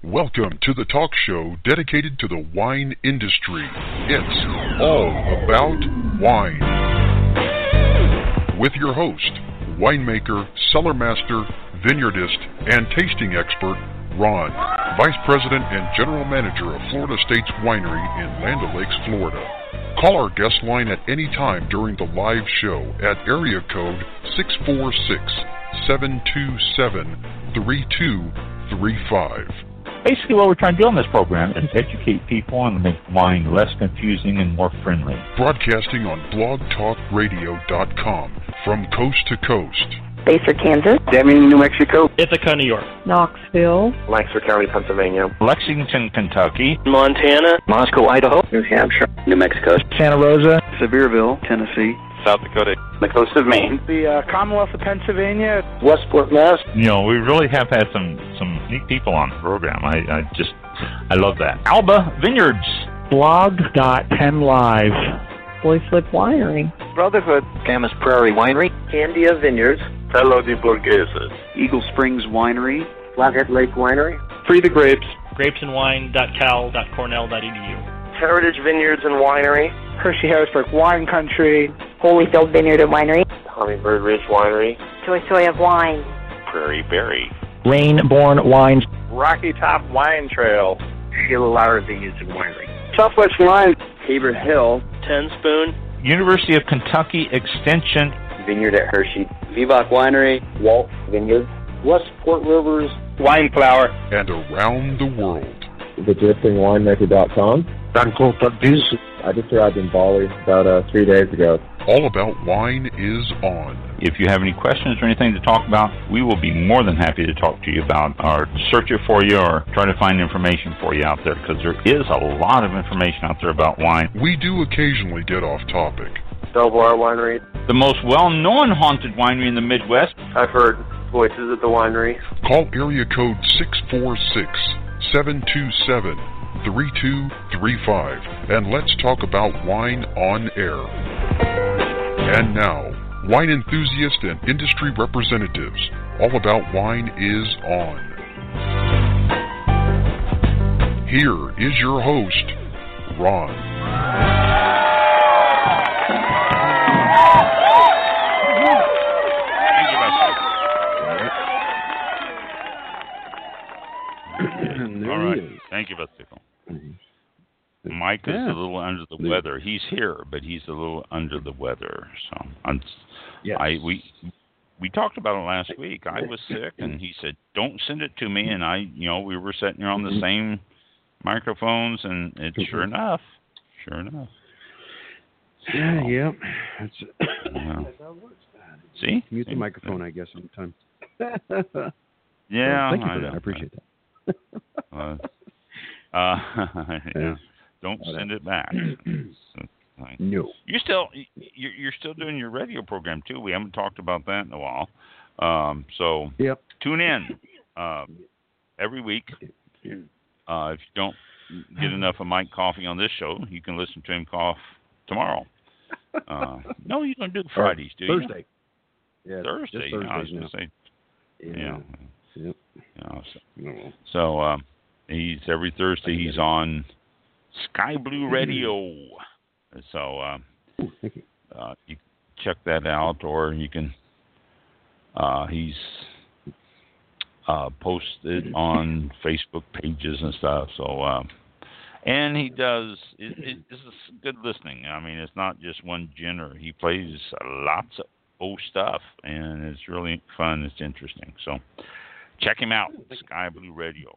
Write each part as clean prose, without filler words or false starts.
Welcome to the talk show dedicated to the wine industry. It's all about wine. With your host, winemaker, cellar master, vineyardist, and tasting expert, Ron, Vice President and General Manager of Florida States Winery in Land O'Lakes, Florida. Call our guest line at any time during the live show at area code 646-727-3235. Basically, what we're trying to do on this program is educate people and make wine less confusing and more friendly. Broadcasting on blogtalkradio.com from coast to coast. Basehor, Kansas. Deming, New Mexico. Ithaca, New York. Knoxville. Lancaster County, Pennsylvania. Lexington, Kentucky. Montana. Moscow, Idaho. New Hampshire. New Mexico. Santa Rosa. Sevierville, Tennessee. South Dakota. The coast of Maine. The Commonwealth of Pennsylvania. Westport, Mass. You know, we really have had some neat people on the program. I love that. Alba Vineyards. Blog.10live. Boy Flip Winery. Brotherhood. Camas Prairie Winery. Candia Vineyards. Telo de Borghese. Eagle Springs Winery. Flathead Lake Winery. Free the Grapes. grapesandwine.cal.cornell.edu. Heritage Vineyards and Winery. Hershey-Harrisburg Wine Country. Holyfield Vineyard and Winery. Hummingbird Ridge Winery. Soy of Wine. Prairie Berry. Rainborn Wines. Rocky Top Wine Trail. Sheila Lauer Vineyards and Winery. Southwest Wine. Tabor Hill. Ten Spoon. University of Kentucky Extension. Vineyard at Hershey. Vivac Winery. Walt Vineyards. Westport Rivers. Wine Flower. And around the world. TheDriftingWinemaker.com. I just arrived in Bali about 3 days ago. All About Wine is on. If you have any questions or anything to talk about, we will be more than happy to talk to you about or search it for you or try to find information for you out there, because there is a lot of information out there about wine. We do occasionally get off topic. Belvoir Winery. The most well-known haunted winery in the Midwest. I've heard voices at the winery. Call area code 646-727-3235 and let's talk about wine on air. And now, wine enthusiasts and industry representatives, All About Wine is on. Here is your host, Ron. All right. Thank you, Vestico. Mike is a little under the weather. He's here, but he's a little under the weather. So we talked about it last week. I was sick, and he said, "Don't send it to me." And we were sitting here on the same microphones, and it's sure enough. Yeah. See? Mute the microphone, I guess, sometime. Yeah. Thank you for that. I appreciate that. Don't send it back. No. You're still doing your radio program too. We haven't talked about that in a while. So yep. Tune in every week. If you don't get enough of Mike coughing on this show, you can listen to him cough tomorrow. No, you don't do Fridays, do you? Thursday. Yeah, Thursday. I was going to say. Yeah. Yep. So he's every Thursday. He's on Sky Blue Radio. So you check that out, or you can. He's posted on Facebook pages and stuff. So and he does. This is good listening. I mean, it's not just one genre. He plays lots of old stuff, and it's really fun. It's interesting. So. Check him out, Sky Blue Radio.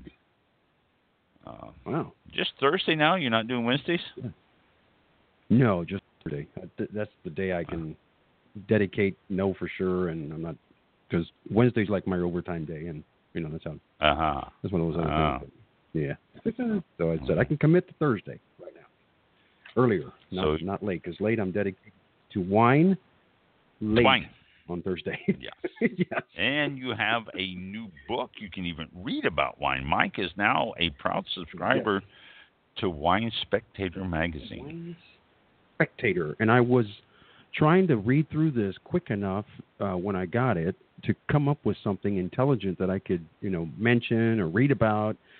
Wow. Just Thursday now? You're not doing Wednesdays? No, just Thursday. That's the day I can dedicate, know for sure, and I'm not, because Wednesday's like my overtime day, and, that's how, that's one of those other things. Yeah. So I said I can commit to Thursday right now. Earlier, not late, because late I'm dedicated to wine. Wine. On Thursday. Yes. Yes. And you have a new book you can even read about wine. Mike is now a proud subscriber to Wine Spectator magazine. Wine Spectator. And I was trying to read through this quick enough when I got it to come up with something intelligent that I could, mention or read about.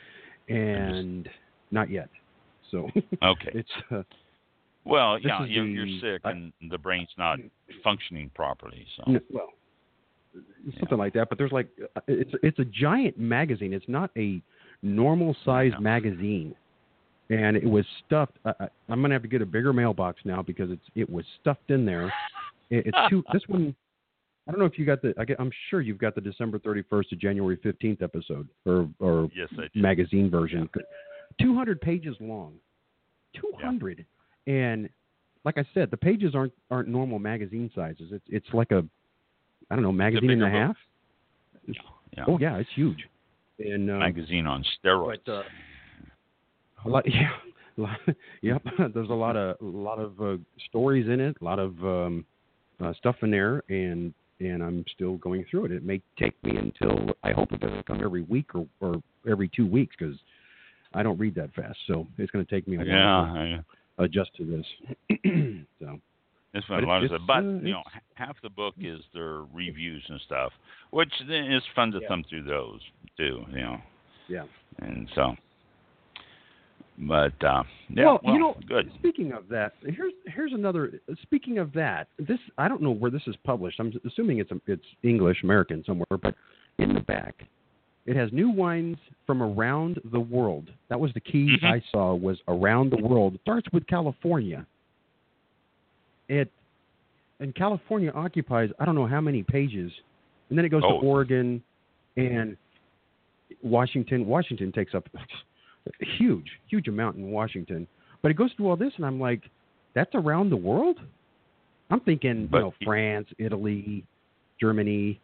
and not yet. So okay. It's well, yeah, you're sick and the brain's not functioning properly. So well, something like that. But there's like it's a giant magazine. It's not a normal sized magazine, and it was stuffed. I'm gonna have to get a bigger mailbox now because it was stuffed in there. It's too. This one, I don't know if you got I'm sure you've got the December 31st to January 15th episode or yes, I do. Magazine version. 200 pages long. 200. Yeah. And like I said, the pages aren't normal magazine sizes. It's like a, I don't know, magazine and a half. Yeah. Oh yeah, it's huge. And magazine on steroids. But, a lot, yep. There's a lot of stories in it, a lot of stuff in there, and I'm still going through it. It may take me until, I hope it doesn't come every week or every 2 weeks, because I don't read that fast. So it's going to take me a while to adjust to this. So it's been a lot of stuff. But half the book is their reviews and stuff, which then is fun to thumb through those too. Yeah. And so, but good. Speaking of that, here's another. Speaking of that, this, I don't know where this is published. I'm assuming it's English, American somewhere, but in the back, it has new wines from around the world. That was the key I saw, was around the world. It starts with California. And California occupies, I don't know how many pages, and then it goes to Oregon and Washington. Washington takes up a huge amount in Washington. But it goes through all this, and I'm like, that's around the world? I'm thinking, France, Italy, Germany.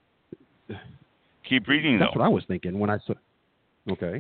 Keep reading, That's though. what I was thinking when I saw. Okay.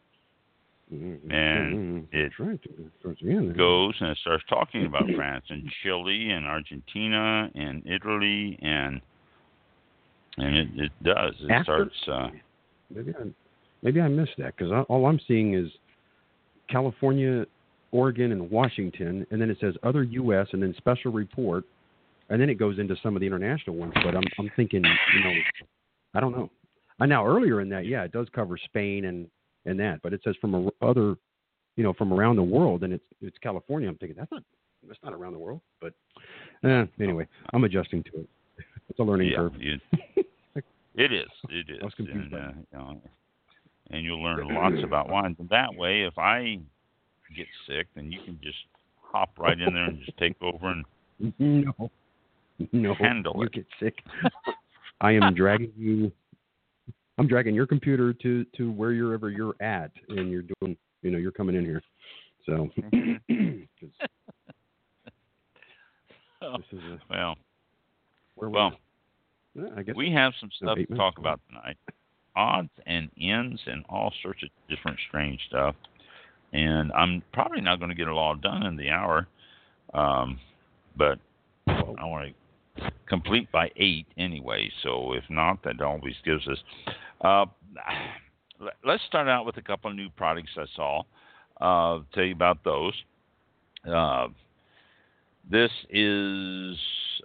And it goes and it starts talking about France and Chile and Argentina and Italy and it does. It starts. Maybe I missed that, because all I'm seeing is California, Oregon, and Washington, and then it says other U.S. and then special report, and then it goes into some of the international ones. But I'm thinking, I don't know. Now earlier in that, it does cover Spain and that, but it says from from around the world, and it's California. I'm thinking that's not around the world, but anyway, I'm adjusting to it. It's a learning curve. It is. I was confused and you'll learn lots about wine. And that way, if I get sick, then you can just hop right in there and just take over and handle it. You get sick. I am dragging you. I'm dragging your computer to wherever you're at, and you're doing, you're coming in here. So, I guess we have some stuff to talk about tonight. Odds and ends and all sorts of different strange stuff. And I'm probably not going to get it all done in the hour, but I want to complete by 8 anyway. So if not, that always gives us. Let's start out with a couple of new products I saw. Tell you about those. This is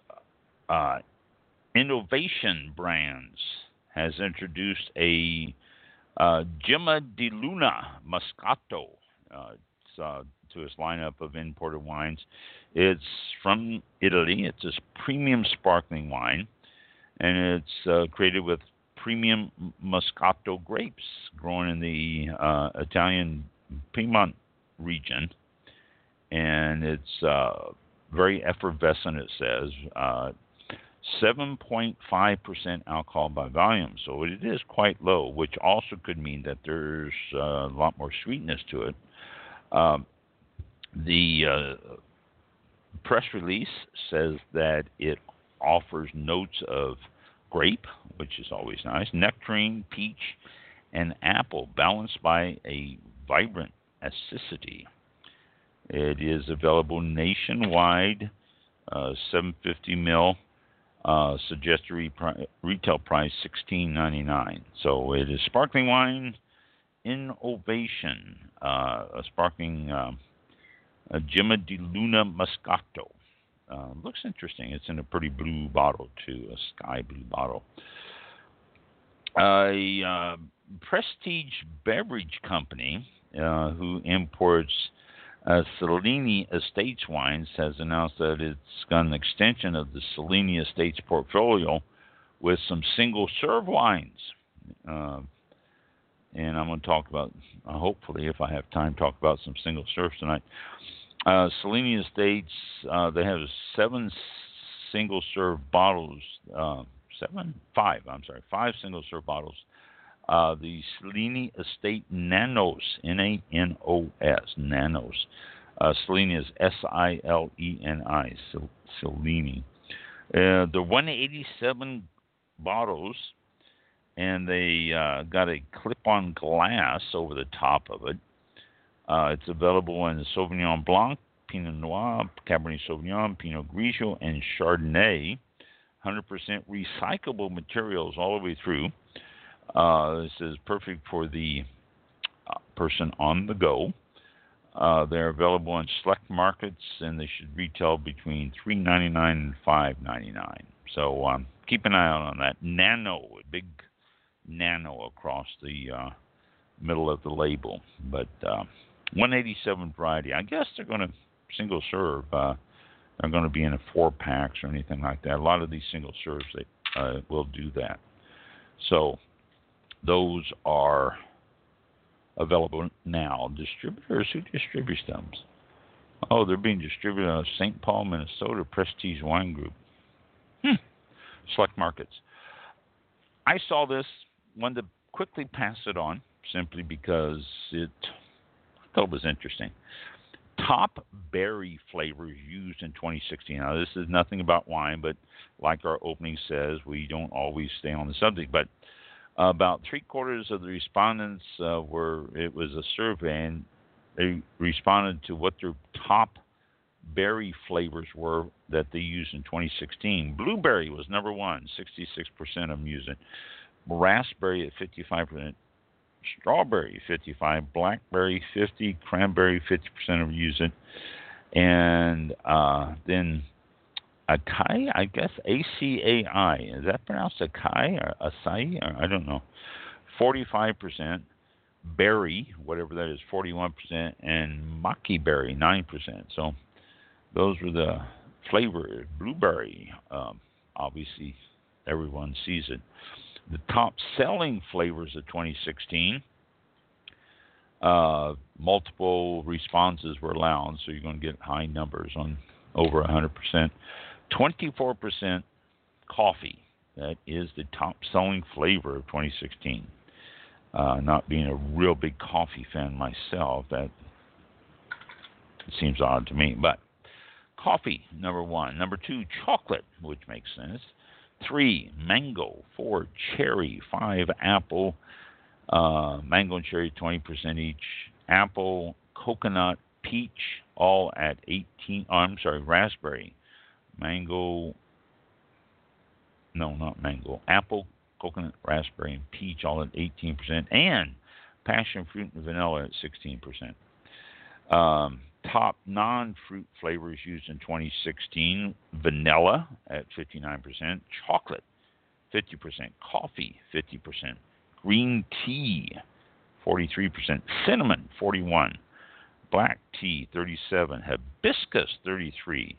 Innovation Brands has introduced a Gemma di Luna Moscato to its lineup of imported wines. It's from Italy. It's a premium sparkling wine, and it's created with premium Moscato grapes grown in the Italian Piedmont region, and it's very effervescent, it says. 7.5% alcohol by volume, so it is quite low, which also could mean that there's a lot more sweetness to it. The press release says that it offers notes of grape, which is always nice, nectarine, peach, and apple, balanced by a vibrant acidity. It is available nationwide, 750 ml. Suggested retail price $16.99. So it is sparkling wine Innovation, a sparkling Gemma di Luna Moscato. Looks interesting. It's in a pretty blue bottle too, a sky blue bottle. A Prestige Beverage Company, who imports Cellini Estates wines, has announced that it's got an extension of the Cellini Estates portfolio with some single-serve wines. And I'm going to talk about, hopefully, if I have time, talk about some single-serves tonight. Cellini Estates, they have 7 single-serve bottles, 5 single-serve bottles. The Cellini Estate Nanos, N-A-N-O-S, Nanos. Cellini is S-I-L-E-N-I, Cellini. They're 187 bottles, and they got a clip-on glass over the top of it. It's available in Sauvignon Blanc, Pinot Noir, Cabernet Sauvignon, Pinot Grigio, and Chardonnay. 100% recyclable materials all the way through. This is perfect for the person on the go. They're available in select markets, and they should retail between $3.99 and $5.99. So keep an eye out on that. Nano, a big nano across the middle of the label. But 187 variety. I guess they're going to single serve. They're going to be in a 4-packs or anything like that. A lot of these single serves they will do that. So those are available now. Distributors, who distributes them? Oh, they're being distributed out of St. Paul, Minnesota, Prestige Wine Group. Select markets. I saw this, wanted to quickly pass it on, simply because I thought it was interesting. Top berry flavors used in 2016. Now, this is nothing about wine, but like our opening says, we don't always stay on the subject. But about 3/4 of the respondents it was a survey, and they responded to what their top berry flavors were that they used in 2016. Blueberry was number 1, 66% of them used it. Raspberry at 55%. Strawberry 55%, blackberry 50%, cranberry 50% of them use it, and then acai, I guess A-C-A-I. Is that pronounced acai or acai? Or I don't know. 45%, berry, whatever that is, 41%, and maki berry 9%. So those were the flavor. Blueberry, obviously everyone sees it. The top selling flavors of 2016, multiple responses were allowed, so you're going to get high numbers on over 100%. 24% coffee. That is the top selling flavor of 2016. Not being a real big coffee fan myself, that seems odd to me, but coffee, number 1. Number 2, chocolate, which makes sense. 3, mango. 4, cherry. 5, apple. Mango and cherry, 20% each. Apple, coconut, peach, all at 18. Oh, I'm sorry, raspberry. Mango. No, not mango. Apple, coconut, raspberry, and peach, all at 18%. And passion fruit and vanilla at 16%. Top non-fruit flavors used in 2016, vanilla at 59%, chocolate 50%, coffee 50%, green tea 43%, cinnamon 41%, black tea 37%, hibiscus 33%,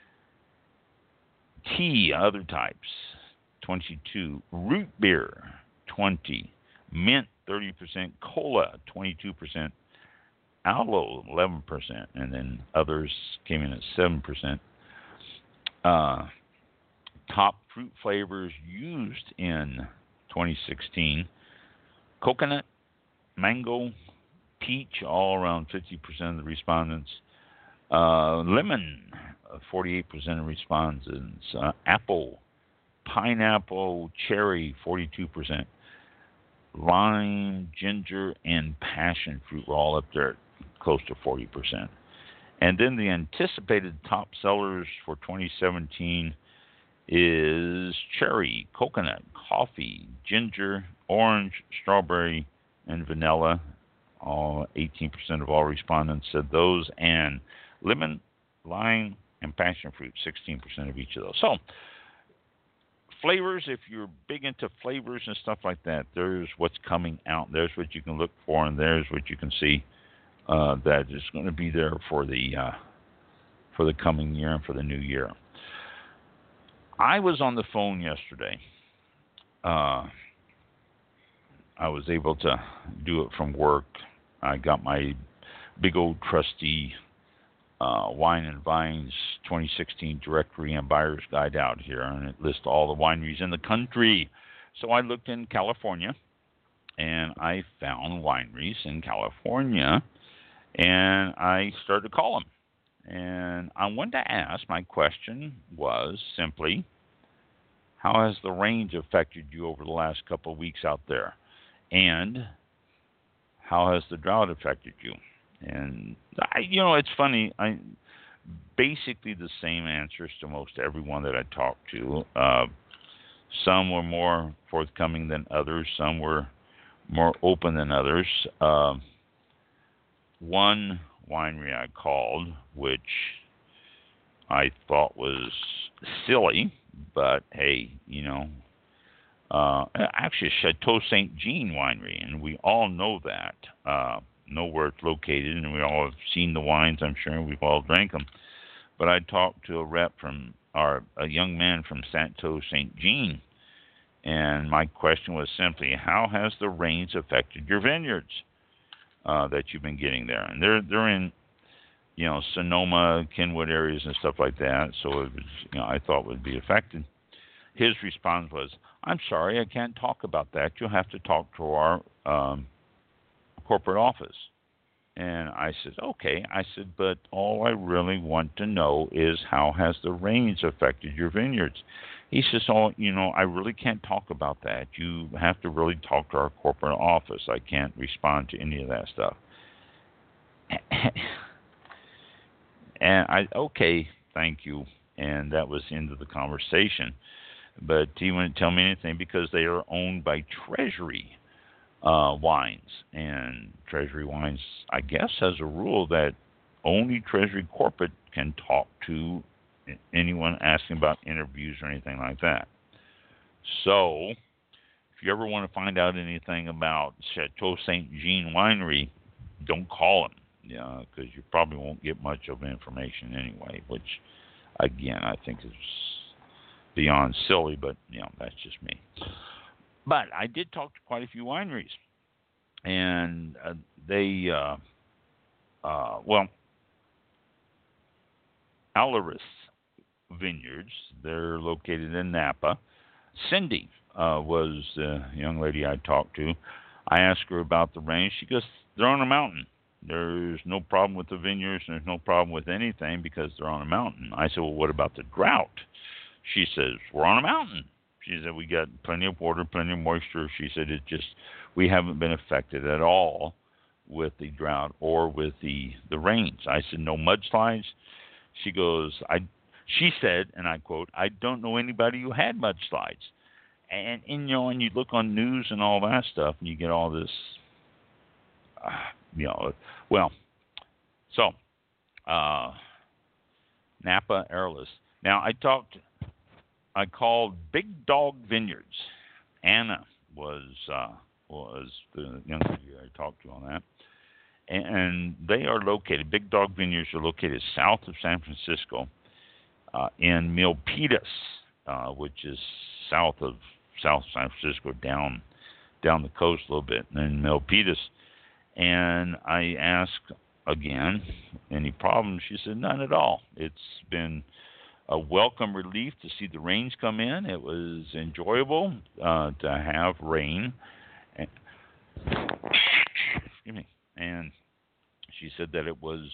tea other types 22%, root beer 20%, mint 30%, cola 22%, aloe 11%, and then others came in at 7%. Top fruit flavors used in 2016: coconut, mango, peach, all around 50% of the respondents. Lemon, 48% of respondents. Apple, pineapple, cherry, 42%. Lime, ginger, and passion fruit were all up there at close to 40%. And then the anticipated top sellers for 2017 is cherry, coconut, coffee, ginger, orange, strawberry, and vanilla. All 18% of all respondents said those, and lemon, lime, and passion fruit, 16% of each of those. So, flavors, if you're big into flavors and stuff like that, there's what's coming out. There's what you can look for, and there's what you can see that is going to be there for the coming year and for the new year. I was on the phone yesterday. I was able to do it from work. I got my big old trusty Wine and Vines 2016 Directory and Buyer's Guide out here, and it lists all the wineries in the country. So I looked in California, and I found wineries in California, and I started to call them. And I wanted to ask, my question was simply, how has the rains affected you over the last couple of weeks out there? And how has the drought affected you? And, it's funny. Basically the same answers to most everyone that I talked to. Some were more forthcoming than others. Some were more open than others. One winery I called, which I thought was silly, but hey, actually Chateau St. Jean Winery, and we all know that. Know where it's located, and we all have seen the wines, I'm sure, and we've all drank them. But I talked to a rep a young man from Chateau St. Jean, and my question was simply, how has the rains affected your vineyards that you've been getting there? And they're in, Sonoma, Kenwood areas and stuff like that, so it was, I thought would be affected. His response was, I'm sorry, I can't talk about that. You'll have to talk to our corporate office. And I said, okay. I said, but all I really want to know is, how has the rains affected your vineyards? He says, I really can't talk about that. You have to really talk to our corporate office. I can't respond to any of that stuff. And okay, thank you. And that was the end of the conversation. But he wouldn't tell me anything because they are owned by Treasury Wines. And Treasury Wines, I guess, has a rule that only Treasury Corporate can talk to anyone asking about interviews or anything like that. So, if you ever want to find out anything about Chateau St. Jean Winery, don't call them, because you probably won't get much of information anyway, which, again, I think is beyond silly, but, that's just me. But I did talk to quite a few wineries, and they, Alaris Vineyards, they're located in Napa. Cindy was the young lady I talked to. I asked her about the rain. She goes, they're on a mountain. There's no problem with the vineyards, and there's no problem with anything because they're on a mountain. I said, well, what about the drought? She says, we're on a mountain. She said, we got plenty of water, plenty of moisture. She said, we haven't been affected at all with the drought or with the rains. I said, no mudslides? She goes, she said, and I quote, I don't know anybody who had mudslides. And you look on news and all that stuff, and you get all this, Napa Airless. Now, I called Big Dog Vineyards. Anna was the young lady I talked to on that. And they are located, Big Dog Vineyards are located south of San Francisco in Milpitas, which is south San Francisco, down the coast a little bit, and then Milpitas. And I asked again, any problems? She said, none at all. It's been a welcome relief to see the rains come in. It was enjoyable to have rain. Excuse me. And she said that it was,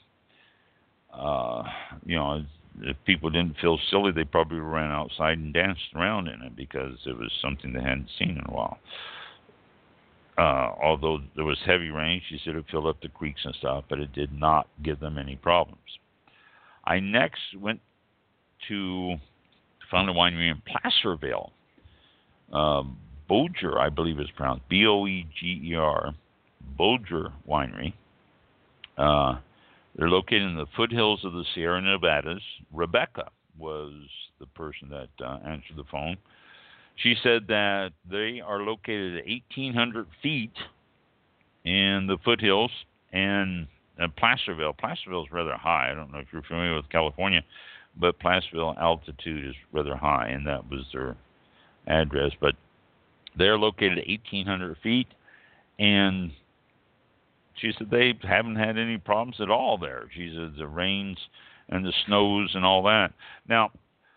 if people didn't feel silly, they probably ran outside and danced around in it because it was something they hadn't seen in a while. Although there was heavy rain, she said it filled up the creeks and stuff, but it did not give them any problems. I next went to found a winery in Placerville. Boeger, I believe is pronounced, Boeger, Boeger Winery. They're located in the foothills of the Sierra Nevadas. Rebecca was the person that answered the phone. She said that they are located at 1,800 feet in the foothills and Placerville. Placerville is rather high. I don't know if you're familiar with California, but Placerville altitude is rather high, and that was their address. But they're located at 1,800 feet, and she said they haven't had any problems at all there. She said the rains and the snows and all that. Now,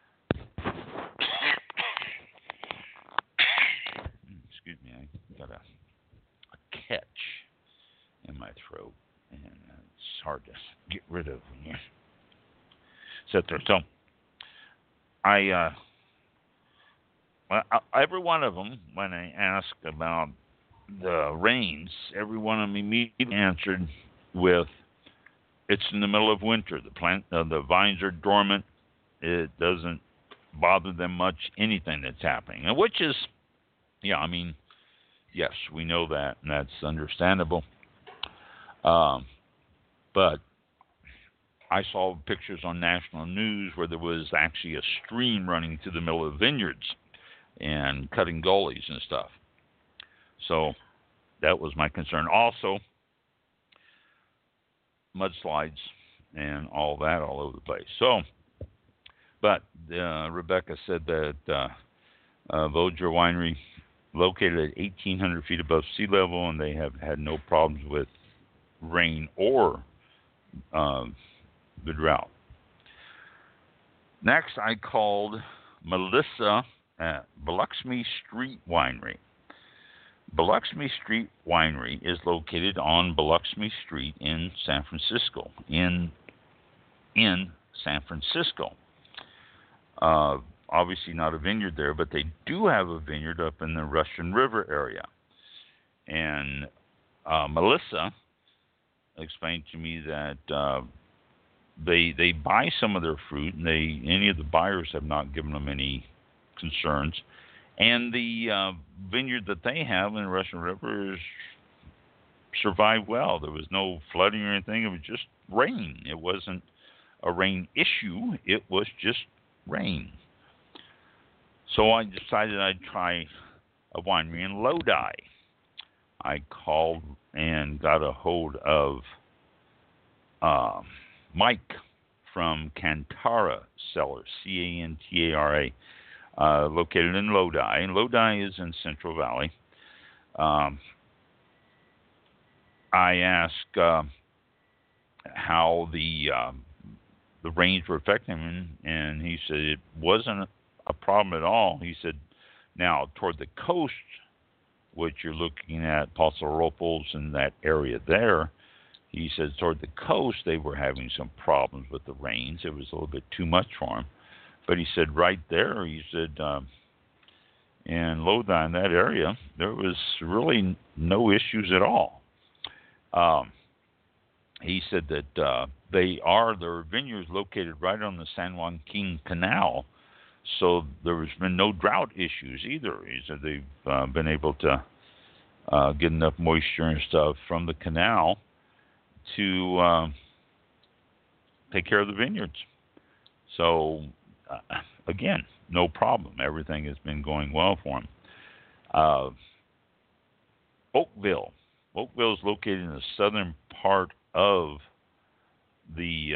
excuse me, I got a catch in my throat, and it's hard to get rid of when you sit there. So, every one of them, when I asked about the rains, every one of them immediately answered with, "It's in the middle of winter. The vines are dormant. It doesn't bother them much. Anything that's happening," and which is, yeah, I mean, yes, we know that, and that's understandable. But I saw pictures on national news where there was actually a stream running through the middle of vineyards and cutting gullies and stuff. So that was my concern. Also, mudslides and all that all over the place. So, but Rebecca said that Vodger Winery, located at 1,800 feet above sea level, and they have had no problems with rain or the drought. Next, I called Melissa at Biloxi Street Winery. Biloxi Street Winery is located on Biloxi Street in San Francisco. In San Francisco. Obviously not a vineyard there, but they do have a vineyard up in the Russian River area. And Melissa explained to me that they buy some of their fruit, and any of the buyers have not given them any concerns. And the vineyard that they have in the Russian River survived well. There was no flooding or anything. It was just rain. It wasn't a rain issue. It was just rain. So I decided I'd try a winery in Lodi. I called and got a hold of Mike from Cantara Cellars, Cantara, located in Lodi. And Lodi is in Central Valley. I asked how the rains were affecting him, and he said it wasn't a problem at all. He said, now, toward the coast, which you're looking at, Paso Robles and that area there, he said toward the coast they were having some problems with the rains. It was a little bit too much for him. But he said right there, he said, in Lodi, in that area, there was really no issues at all. He said that their vineyards located right on the San Joaquin Canal, so there's been no drought issues either. He said they've been able to get enough moisture and stuff from the canal to take care of the vineyards. So, again, no problem. Everything has been going well for them. Oakville. Oakville is located in the southern part of the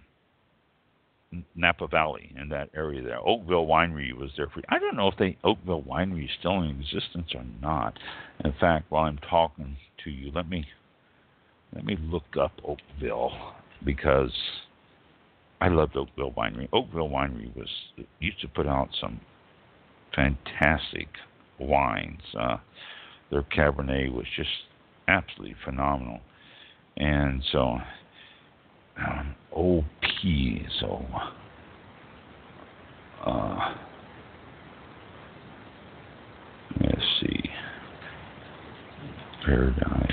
Napa Valley, in that area there. Oakville Winery was there for. I don't know if Oakville Winery is still in existence or not. In fact, while I'm talking to you, let me look up Oakville, because I loved Oakville Winery. Oakville Winery used to put out some fantastic wines. Their Cabernet was just absolutely phenomenal. And so, OP, so, let's see, Paradise,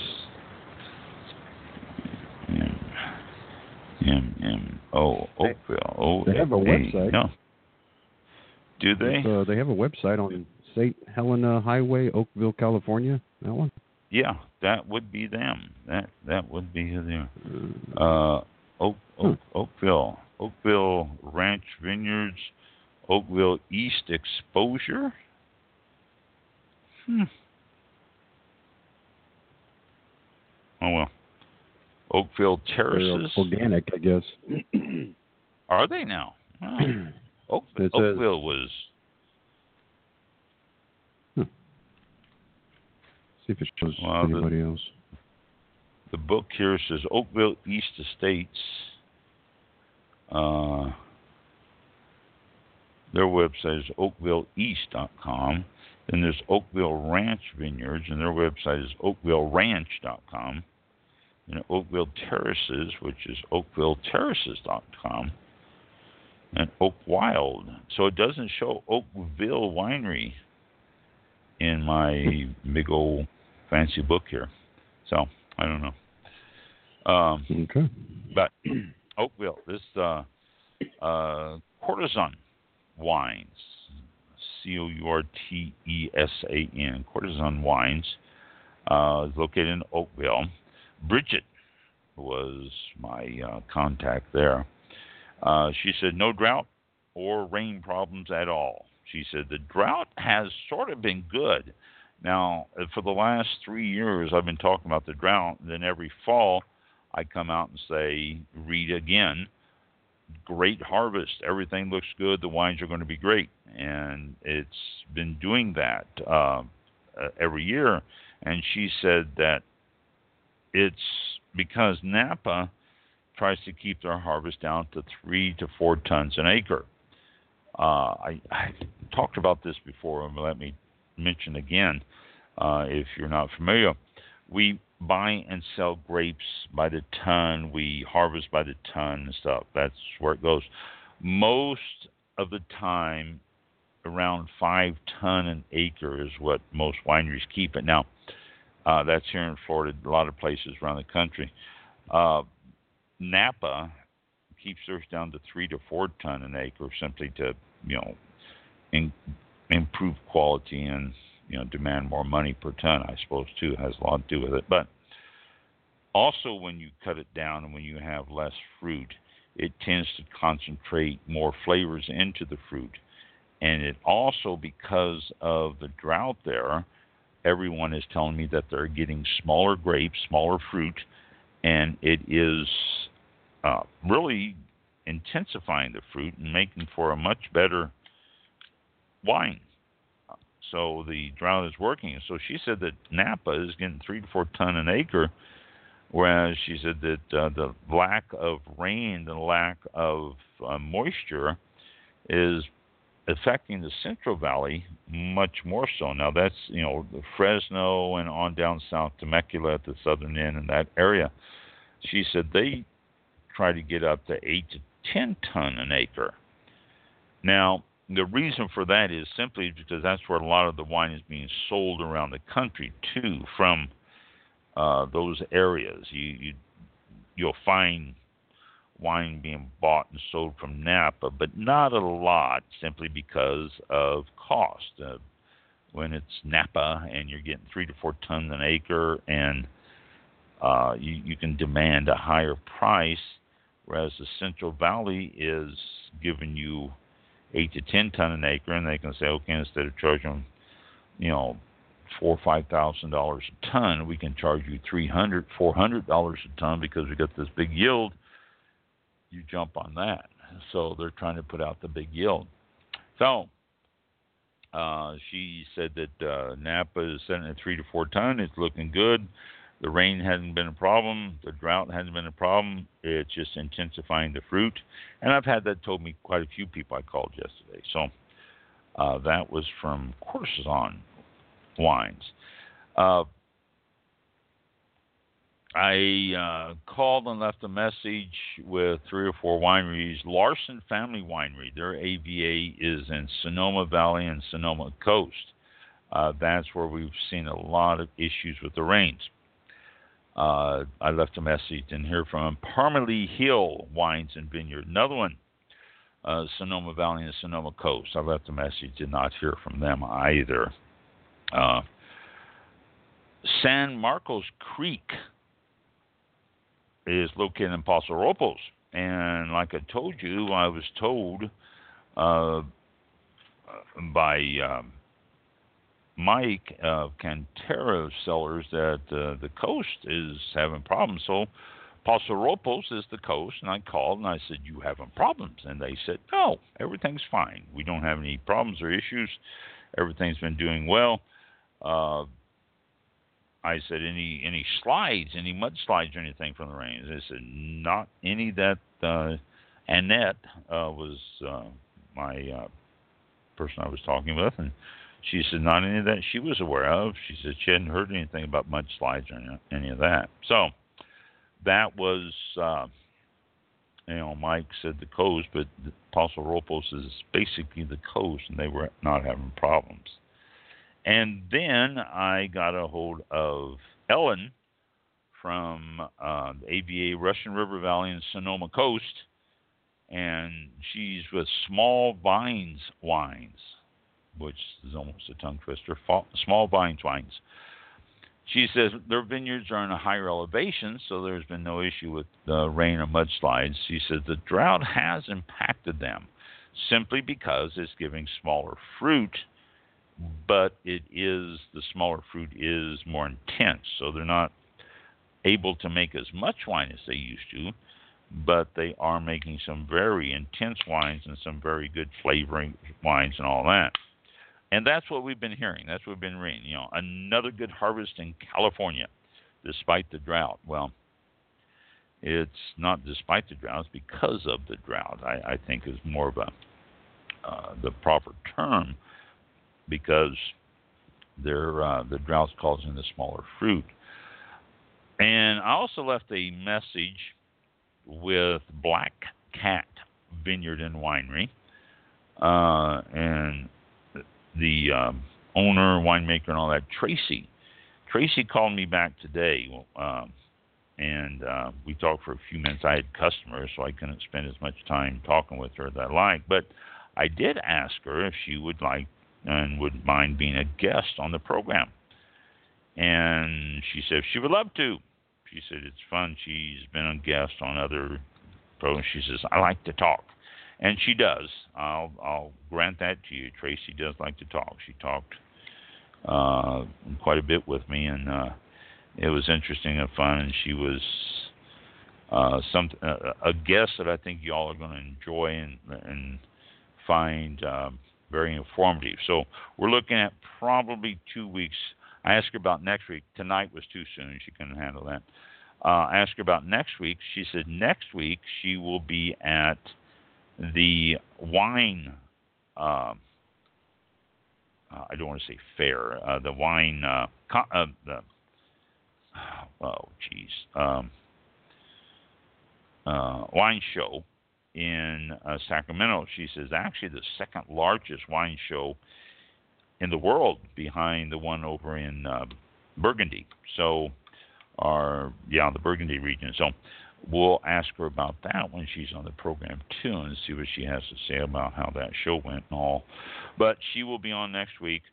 Oakville, They have a website. No. Do they? They have a website on St. Helena Highway, Oakville, California. That one? Yeah, that would be them. That would be them. Oakville Ranch Vineyard. East Exposure. Oh, well. Oakville Terraces. They're organic, I guess. Are they now? Oh. Oakville was... See if it shows anybody else. The book here says Oakville East Estates. Their website is oakvilleeast.com. Then there's Oakville Ranch Vineyards, and their website is oakvilleranch.com. And Oakville Terraces, which is oakvilleterraces.com. And Oak Wild. So it doesn't show Oakville Winery in my big old fancy book here. So, I don't know. Okay. But Oakville, this Courtesan Wines, Courtesan, Courtesan Wines, is located in Oakville. Bridget was my contact there. She said no drought or rain problems at all. She said the drought has sort of been good. Now, for the last 3 years, I've been talking about the drought. Then every fall, I come out and say, read again. Great harvest. Everything looks good. The wines are going to be great. And it's been doing that every year. And she said that it's because Napa tries to keep their harvest down to 3 to 4 tons an acre. I talked about this before, and let me mention again, if you're not familiar. We buy and sell grapes by the ton. We harvest by the ton and stuff. That's where it goes. Most of the time, around 5 ton an acre is what most wineries keep it. Now, that's here in Florida, a lot of places around the country. Napa keeps theirs down to 3 to 4 ton an acre, simply to, improve quality and, demand more money per ton, I suppose, too. It has a lot to do with it. But also when you cut it down and when you have less fruit, it tends to concentrate more flavors into the fruit. And it also, because of the drought there, everyone is telling me that they're getting smaller grapes, smaller fruit, and it is really intensifying the fruit and making for a much better wine. So the drought is working. So she said that Napa is getting 3 to 4 ton an acre, whereas she said that the lack of rain, the lack of moisture is affecting the Central Valley much more so. Now that's, the Fresno and on down south Temecula at the southern end in that area. She said they try to get up to 8 to 10 ton an acre. Now, the reason for that is simply because that's where a lot of the wine is being sold around the country too, from those areas. You'll find wine being bought and sold from Napa, but not a lot, simply because of cost. When it's Napa and you're getting 3 to 4 tons an acre, and you can demand a higher price, whereas the Central Valley is giving you 8 to 10 ton an acre, and they can say, okay, instead of charging, $4,000 or $5,000 a ton, we can charge you $300, $400 a ton because we got this big yield. You jump on that. So they're trying to put out the big yield. So she said that Napa is setting at 3 to 4 ton. It's looking good. The rain hasn't been a problem. The drought hasn't been a problem. It's just intensifying the fruit. And I've had that told me quite a few people I called yesterday. So that was from Courtesan Wines. I called and left a message with 3 or 4 wineries. Larson Family Winery, their AVA is in Sonoma Valley and Sonoma Coast. That's where we've seen a lot of issues with the rains. I left a message in here from Parmalee Hill Wines and Vineyard, another one, Sonoma Valley and Sonoma Coast. I left a message, did not hear from them either. San Marcos Creek is located in Paso Robles, and like I told you, I was told by Mike of Cantera Cellars that the coast is having problems. So Paso Robles is the coast, and I called and I said, "You having problems?" And they said, "No, everything's fine. We don't have any problems or issues. Everything's been doing well." I said, "Any slides, any mudslides or anything from the rains?" They said, "Not any that." Annette was my person I was talking with, and she said not any that she was aware of. She said she hadn't heard anything about mudslides or any of that. So that was, Mike said the coast, but Paso Robles is basically the coast, and they were not having problems. And then I got a hold of Ellen from the AVA Russian River Valley and Sonoma Coast, and she's with Small Vines Wines, which is almost a tongue twister. Small Vines Wines. She says their vineyards are in a higher elevation, so there's been no issue with rain or mudslides. She says the drought has impacted them simply because it's giving smaller fruit, but the smaller fruit is more intense, so they're not able to make as much wine as they used to, but they are making some very intense wines and some very good flavoring wines and all that. And that's what we've been hearing. That's what we've been reading. Another good harvest in California, despite the drought. Well, it's not despite the drought. It's because of the drought, I think is more of the proper term, because the drought's causing the smaller fruit. And I also left a message with Black Cat Vineyard and Winery, and the owner, winemaker, and all that, Tracy. Tracy called me back today, and we talked for a few minutes. I had customers, so I couldn't spend as much time talking with her as I liked. But I did ask her if she would like and wouldn't mind being a guest on the program. And she said she would love to. She said it's fun. She's been a guest on other programs. She says, I like to talk. And she does. I'll grant that to you. Tracy does like to talk. She talked quite a bit with me, and it was interesting and fun. And she was a guest that I think you all are going to enjoy and find very informative. So we're looking at probably 2 weeks. I asked her about next week. Tonight was too soon. She couldn't handle that. I asked her about next week. She said next week she will be at the wine, I don't want to say fair, the wine, wine show in Sacramento. She says actually the second largest wine show in the world, behind the one over in Burgundy. So, the Burgundy region. So we'll ask her about that when she's on the program too, and see what she has to say about how that show went and all. But she will be on next week,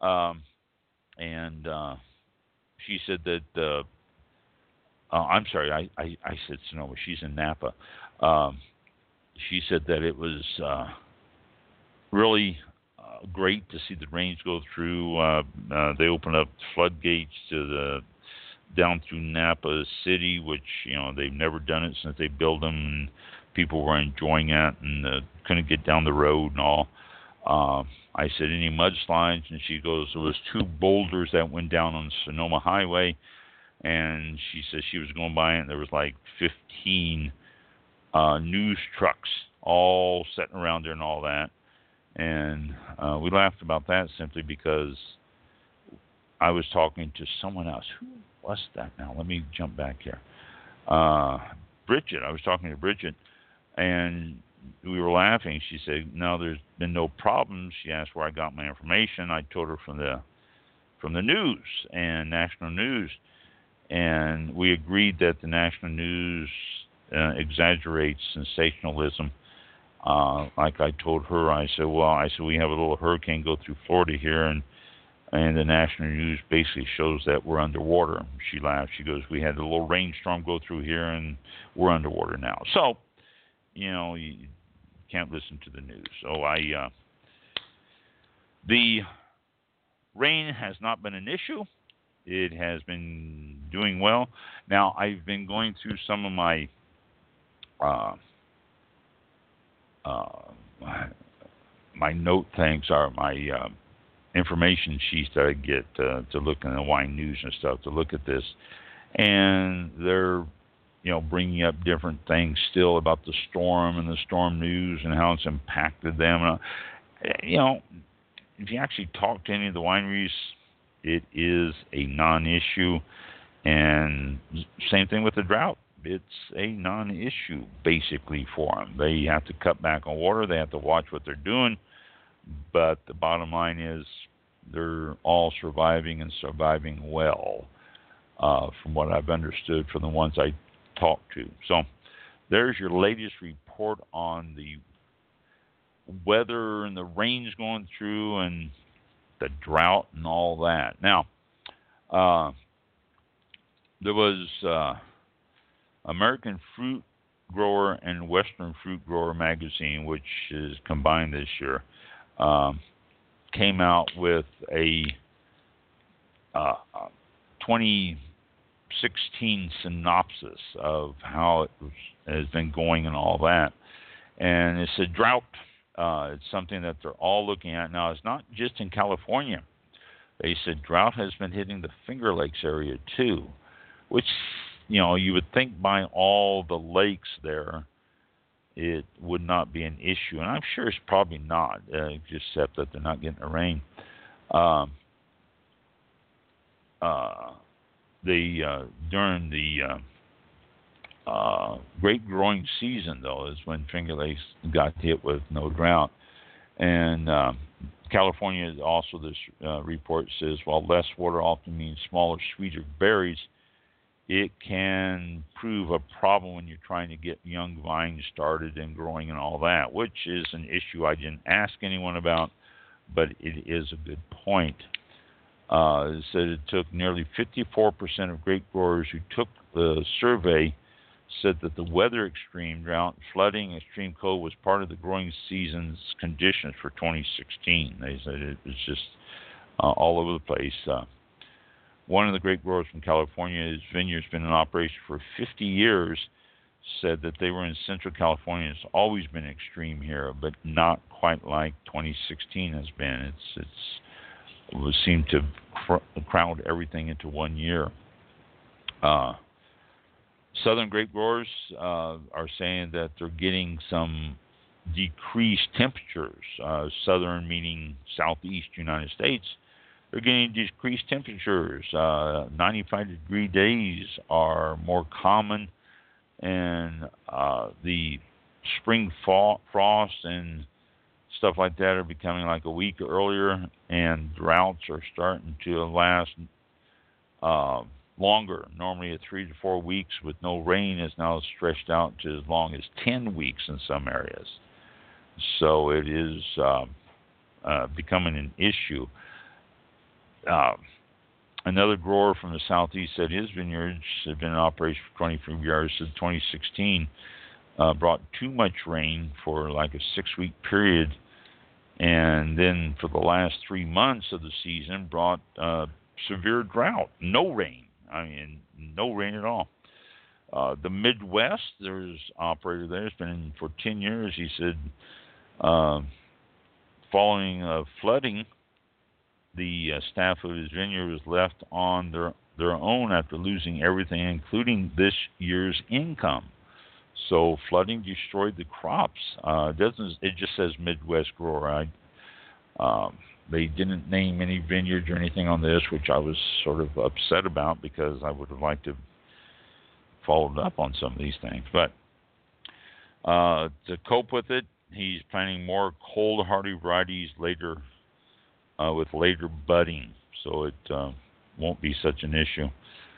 and she said that. I'm sorry, I said Sonoma. She's in Napa. She said that it was really great to see the rains go through. They opened up floodgates to down through Napa City, which they've never done it since they built them. And people were enjoying that and couldn't get down the road and all. I said, any mudslides? And she goes, there was 2 boulders that went down on Sonoma Highway, and she said she was going by it, and there was like 15 news trucks all sitting around there and all that. And we laughed about that simply because I was talking to someone else. Who was that now? Let me jump back here. Bridget. I was talking to Bridget, and we were laughing. She said, no, there's been no problems. She asked where I got my information. I told her from the news and national news. And we agreed that the national news exaggerates sensationalism. Like I told her, I said, we have a little hurricane go through Florida here, and the national news basically shows that we're underwater. She laughed. She goes, we had a little rainstorm go through here, and we're underwater now. So, you can't listen to the news. So The rain has not been an issue. It has been doing well. Now, I've been going through some of my my note things, are my information sheets that I get to look in the wine news and stuff, to look at this, and they're bringing up different things still about the storm and the storm news and how it's impacted them. If you actually talk to any of the wineries, it is a non-issue, and same thing with the drought. It's a non-issue basically for them. They have to cut back on water. They have to watch what they're doing, but the bottom line is they're all surviving and surviving well, from what I've understood from the ones I talked to. So there's your latest report on the weather and the rains going through and the drought and all that. Now, there was American Fruit Grower and Western Fruit Grower magazine, which is combined this year, came out with a 2016 synopsis of how it has been going and all that. And it's a drought. It's something that they're all looking at now. It's not just in California. They said drought has been hitting the Finger Lakes area too, which, you would think by all the lakes there, it would not be an issue. And I'm sure it's probably not, except that they're not getting the rain. During the grape growing season, though, is when Finger Lakes got hit with no drought. And California, also this report says, while less water often means smaller, sweeter berries, it can prove a problem when you're trying to get young vines started and growing and all that, which is an issue I didn't ask anyone about, but it is a good point. It said it took nearly 54% of grape growers who took the survey said that the weather extreme, drought, flooding, extreme cold was part of the growing season's conditions for 2016. They said it was just all over the place. One of the grape growers from California, his vineyard's been in operation for 50 years, said that they were in Central California. It's always been extreme here, but not quite like 2016 has been. It seemed to crowd everything into 1 year. Southern grape growers are saying that they're getting some decreased temperatures. Southern meaning southeast United States. They're getting decreased temperatures. 95-degree days are more common, and the spring frost and stuff like that are becoming like a week earlier, and droughts are starting to last longer. Normally at 3 to 4 weeks with no rain is now stretched out to as long as 10 weeks in some areas. So it is becoming an issue. Another grower from the southeast said his vineyards have been in operation for 23 years. Said 2016 brought too much rain for like a 6-week period, and then for the last 3 months of the season brought severe drought. No rain. I mean, no rain at all. The Midwest, there's an operator there. It's been in for 10 years. He said following flooding, the staff of his vineyard was left on their own after losing everything, including this year's income. So flooding destroyed the crops. It just says Midwest grower. They didn't name any vineyards or anything on this, which I was sort of upset about because I would have liked to have followed up on some of these things. But to cope with it, he's planting more cold hardy varieties later with later budding, so it won't be such an issue.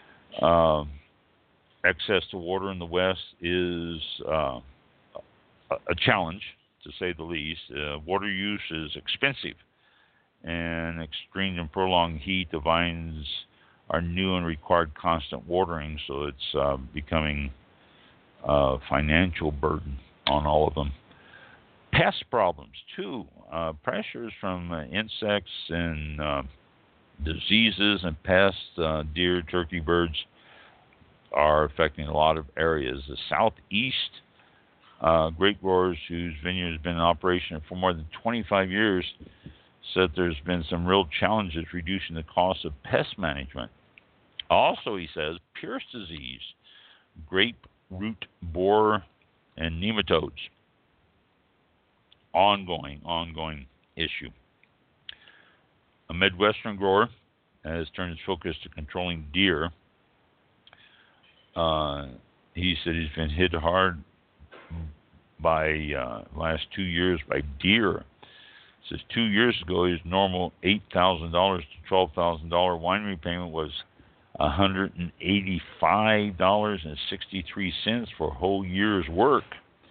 Access to water in the West is a challenge, to say the least. Water use is expensive, and extreme and prolonged heat, the vines are new and required constant watering, so it's becoming a financial burden on all of them. Pest problems, too. Pressures from insects and diseases and pests, deer, turkey, birds, are affecting a lot of areas. The southeast grape growers whose vineyard has been in operation for more than 25 years said there's been some real challenges reducing the cost of pest management. Also, he says, Pierce disease, grape root borer, and nematodes. Ongoing issue. A Midwestern grower has turned his focus to controlling deer. He said he's been hit hard by last 2 years by deer. Says 2 years ago his normal $8,000 to $12,000 winery payment was $185.63 for a whole year's work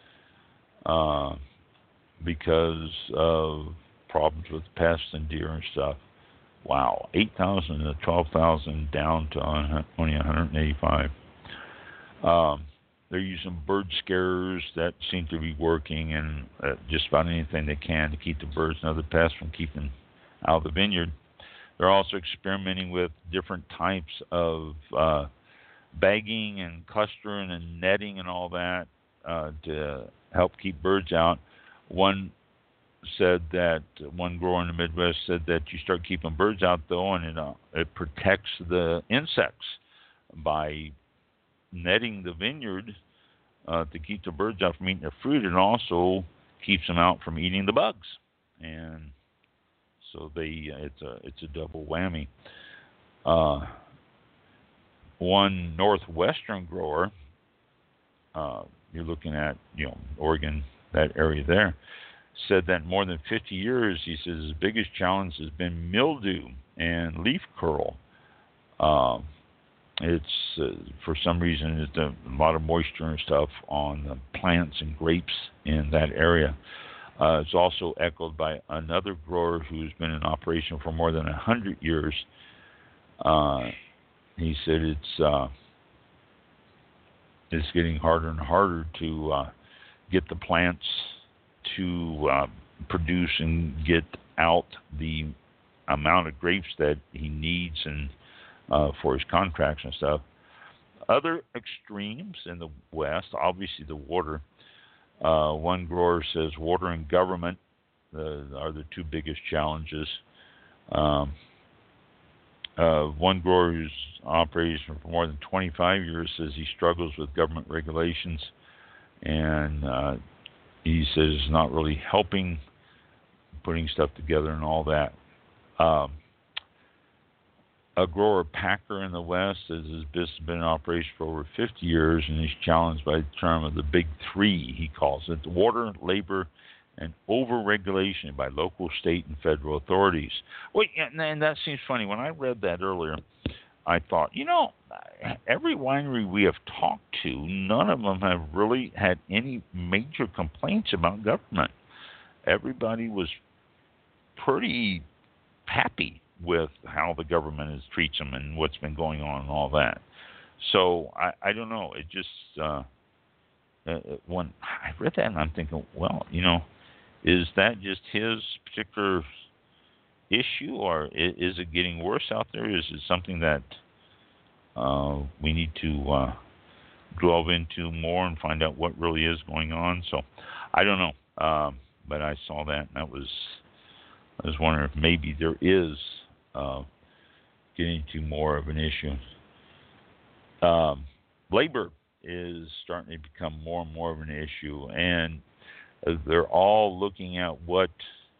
because of problems with pests and deer and stuff. Wow, $8,000 to $12,000 down to only $185. They're using bird scarers that seem to be working, and just about anything they can to keep the birds and other pests from keeping out of the vineyard. They're also experimenting with different types of bagging and clustering and netting and all that to help keep birds out. One grower in the Midwest said that you start keeping birds out, though, and it protects the insects by netting the vineyard to keep the birds out from eating the fruit, and also keeps them out from eating the bugs. And so it's a double whammy. One northwestern grower, you're looking at Oregon, that area there, said that in more than 50 years, he says his biggest challenge has been mildew and leaf curl. It's for some reason it's a lot of moisture and stuff on the plants and grapes in that area. It's also echoed by another grower who's been in operation for more than 100 years. He said it's getting harder and harder to get the plants to produce and get out the amount of grapes that he needs and for his contracts and stuff. Other extremes in the West, obviously the water. One grower says water and government are the two biggest challenges. One grower who's operated for more than 25 years says he struggles with government regulations, and he says it's not really helping putting stuff together and all that. A grower packer in the West says his business has been in operation for over 50 years, and he's challenged by the term of the big three, he calls it: water, labor, and over-regulation by local, state, and federal authorities. Well, and that seems funny. When I read that earlier, I thought, every winery we have talked to, none of them have really had any major complaints about government. Everybody was pretty happy with how the government treats them and what's been going on and all that. So I don't know. It just when I read that, and I'm thinking, well, is that just his particular issue, or is it getting worse out there? Is it something that we need to delve into more and find out what really is going on? So I don't know. But I saw that, and I was wondering if maybe there is getting to more of an issue. Labor is starting to become more and more of an issue, and they're all looking at what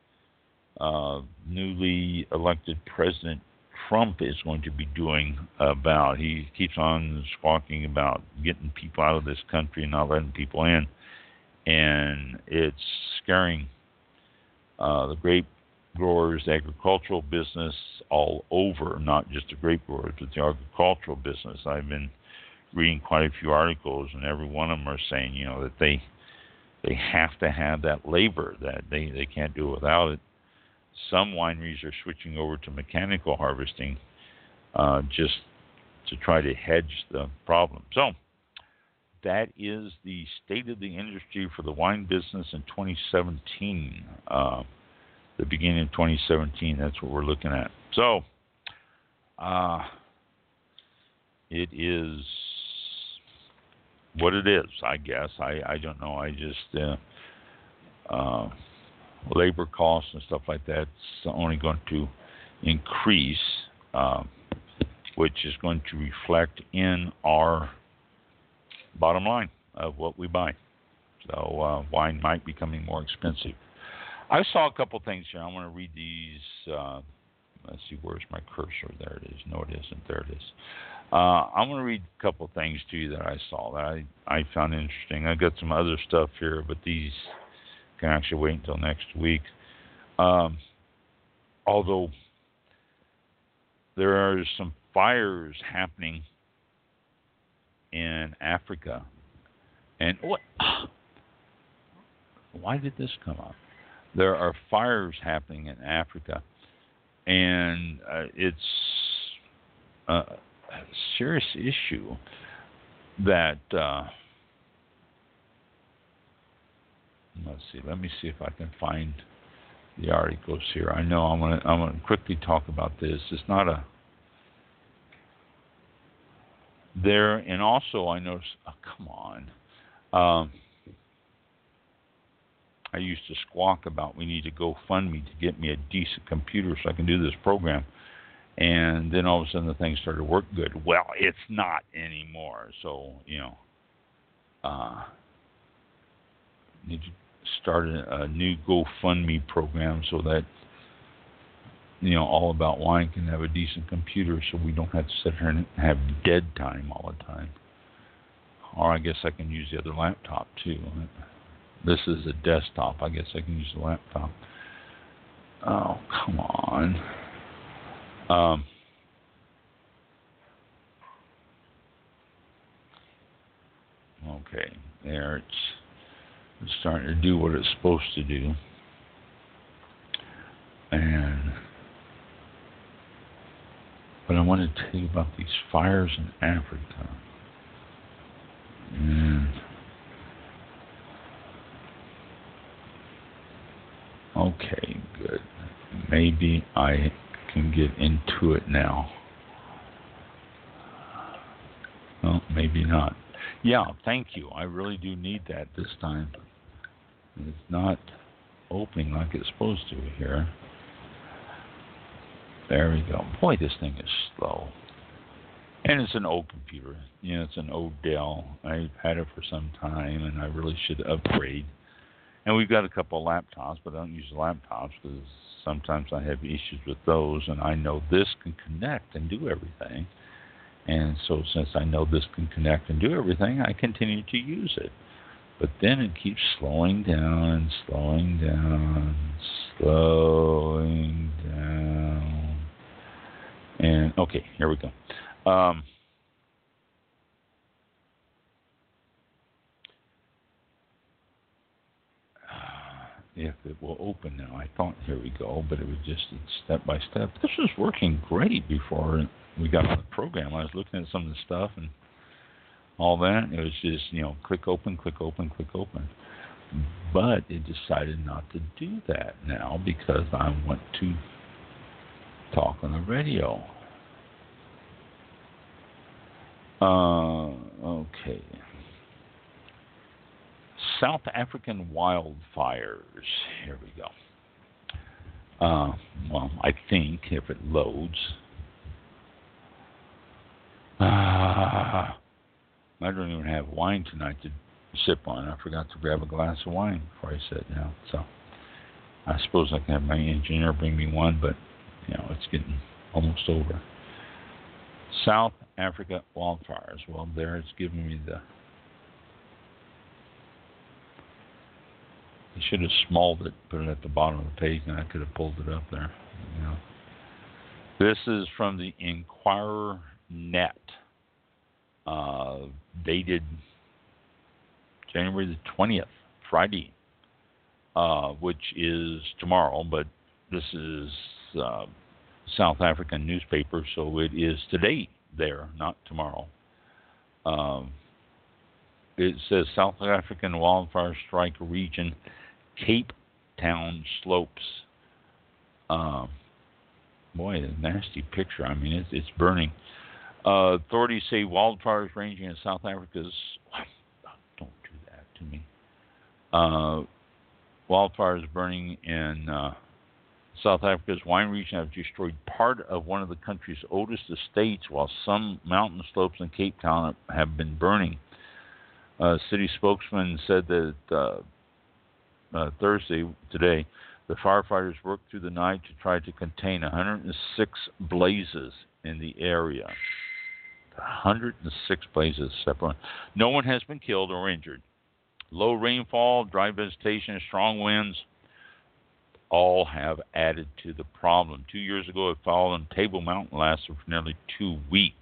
newly elected President Trump is going to be doing about. He keeps on squawking about getting people out of this country and not letting people in, and it's scaring the grape growers, the agricultural business all over, not just the grape growers, but the agricultural business. I've been reading quite a few articles, and every one of them are saying, that they have to have that labor, that they can't do it without it. Some wineries are switching over to mechanical harvesting just to try to hedge the problem. So that is the state of the industry for the wine business in 2017. The beginning of 2017, that's what we're looking at. So, it is what it is, I guess. I don't know. I just, labor costs and stuff like that's only going to increase, which is going to reflect in our bottom line of what we buy. So wine might be becoming more expensive. I saw a couple things here. I want to read these. Let's see, where's my cursor? There it is. No, it isn't. There it is. I want to read a couple things to you that I saw that I found interesting. I got some other stuff here, but these can actually wait until next week. Although there are some fires happening in Africa. And what? Why did this come up? There are fires happening in Africa, and it's a serious issue that let's see. Let me see if I can find the articles here. I know I'm gonna quickly talk about this. It's not a there, and also I noticed. Oh, come on. I used to squawk about we need to GoFundMe to get me a decent computer so I can do this program. And then all of a sudden the thing started to work good. Well, it's not anymore. So, need to start a new GoFundMe program so that, All About Wine can have a decent computer so we don't have to sit here and have dead time all the time. Or I guess I can use the other laptop too. This is a desktop. I guess I can use the laptop. Oh, come on. Okay, there it's starting to do what it's supposed to do. But I want to tell you about these fires in Africa. Okay, good. Maybe I can get into it now. Well, maybe not. Yeah, thank you. I really do need that this time. It's not opening like it's supposed to here. There we go. Boy, this thing is slow. And it's an old computer. It's an old Dell. I've had it for some time, and I really should upgrade. And we've got a couple of laptops, but I don't use laptops because sometimes I have issues with those, and I know this can connect and do everything. And so since I know this can connect and do everything, I continue to use it. But then it keeps slowing down. And, okay, here we go. If it will open now. I thought, here we go, but it was just step by step. This was working great before we got on the program. I was looking at some of the stuff and all that. It was just, click open. But it decided not to do that now because I want to talk on the radio. Okay. South African wildfires. Here we go. Well, I think if it loads. I don't even have wine tonight to sip on. I forgot to grab a glass of wine before I sit down. So I suppose I can have my engineer bring me one, but it's getting almost over. South Africa wildfires. Well, there it's giving me the. I should have smalled it, put it at the bottom of the page, and I could have pulled it up there. This is from the Inquirer Net, dated January the 20th, Friday, which is tomorrow, but this is South African newspaper, so it is today there, not tomorrow. it says South African wildfire strike region, Cape Town slopes. Boy, a nasty picture. I mean, it's burning. Authorities say wildfires ranging in South Africa's... Don't do that to me. Wildfires burning in South Africa's wine region have destroyed part of one of the country's oldest estates, while some mountain slopes in Cape Town have been burning. City spokesman said that today, the firefighters worked through the night to try to contain 106 blazes in the area. 106 blazes. No one has been killed or injured. Low rainfall, dry vegetation, and strong winds all have added to the problem. 2 years ago, a fire on Table Mountain lasted for nearly 2 weeks.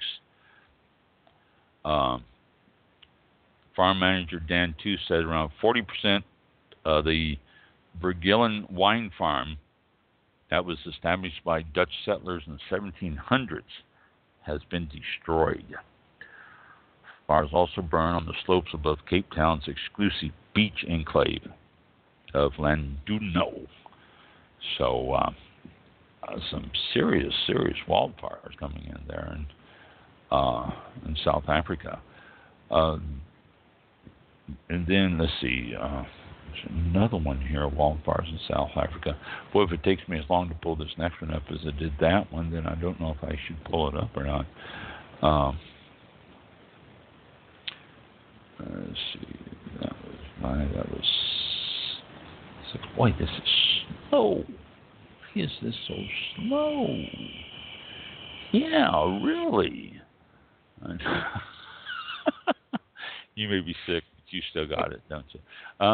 Farm manager Dan Tu said around 40% of the Vergillen wine farm that was established by Dutch settlers in the 1700s has been destroyed. Fires also burn on the slopes above Cape Town's exclusive beach enclave of Llandudno. So some serious wildfires coming in there in South Africa. And then, let's see, there's another one here, wildfires in South Africa. Boy, if it takes me as long to pull this next one up as it did that one, then I don't know if I should pull it up or not. Let's see, that was boy, this is slow. Why is this so slow? Yeah, really. You may be sick, but you still got it, don't you?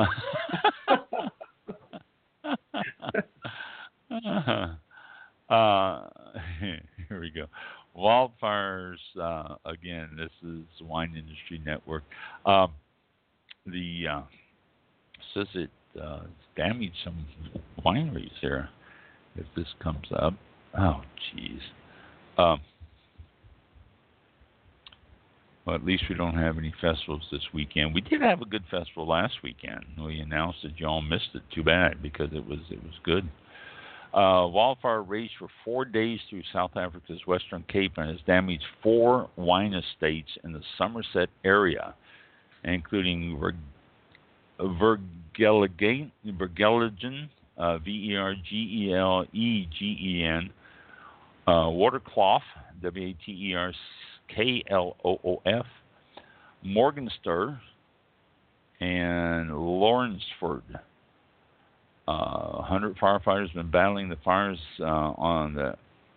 Here we go. Wildfires, again, this is Wine Industry Network. Says it damaged some wineries here, if this comes up. Oh, jeez. Well, at least we don't have any festivals this weekend. We did have a good festival last weekend. We announced it. You all missed it. Too bad, because it was good. Wildfire raged for 4 days through South Africa's Western Cape and has damaged 4 wine estates in the Somerset area, including Vergelegen, Vergelegen, Waterkloof, Waterkloof, Morgenster, and Lawrenceford. 100 firefighters have been battling the fires on the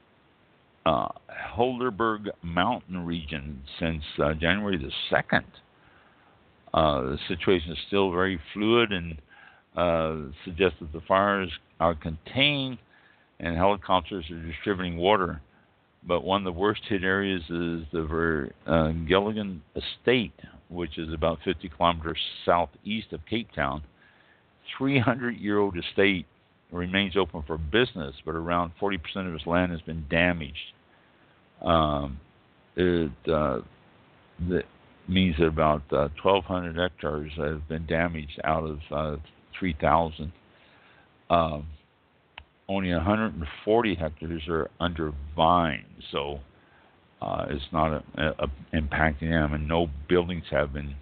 Helderberg Mountain region since January the 2nd. The situation is still very fluid and suggests that the fires are contained and helicopters are distributing water. But one of the worst hit areas is the Vergelegen Estate, which is about 50 kilometers southeast of Cape Town. 300-year-old estate remains open for business, but around 40% of its land has been damaged. That means that about 1,200 hectares have been damaged out of 3,000. Only 140 hectares are under vine, so it's not impacting them, and no buildings have been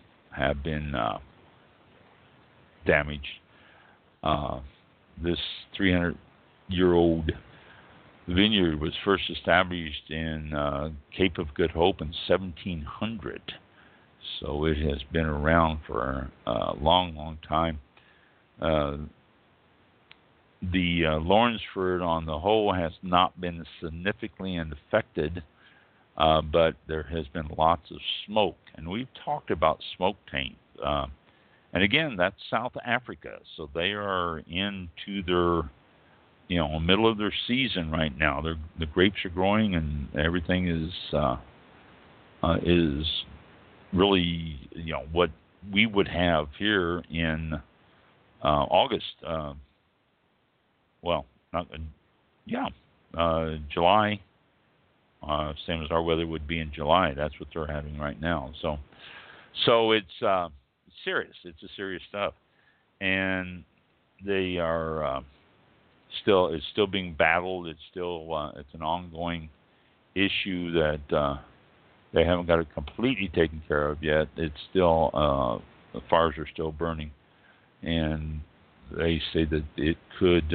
damaged. This 300-year-old vineyard was first established in Cape of Good Hope in 1700, so it has been around for a long time. The Lawrenceford on the whole has not been significantly affected, but there has been lots of smoke, and we've talked about smoke taint. And again, that's South Africa, so they are into their, middle of their season right now. The grapes are growing, and everything is really, what we would have here in August. July. Same as our weather would be in July. That's what they're having right now. So it's. serious. It's a serious stuff, and they are it's still being battled. It's still it's an ongoing issue that they haven't got it completely taken care of yet. It's still the fires are still burning, and they say that it could